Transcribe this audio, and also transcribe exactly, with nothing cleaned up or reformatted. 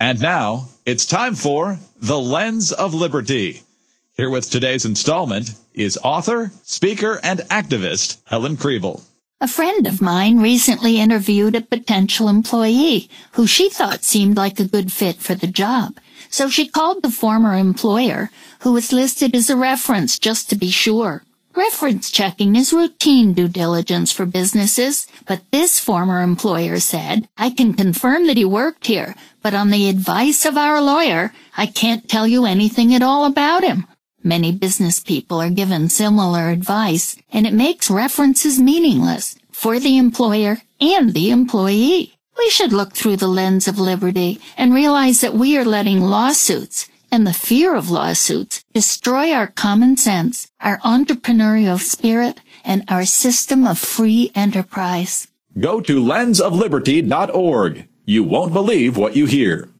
And now, it's time for The Lens of Liberty. Here with today's installment is author, speaker, and activist Helen Krievel. A friend of mine recently interviewed a potential employee who she thought seemed like a good fit for the job. So she called the former employer, who was listed as a reference just to be sure. Reference checking is routine due diligence for businesses, but this former employer said, "I can confirm that he worked here, but on the advice of our lawyer, I can't tell you anything at all about him." Many business people are given similar advice, and it makes references meaningless for the employer and the employee. We should look through the lens of liberty and realize that we are letting lawsuits and the fear of lawsuits destroy our common sense, our entrepreneurial spirit, and our system of free enterprise. Go to lens of liberty dot org. You won't believe what you hear.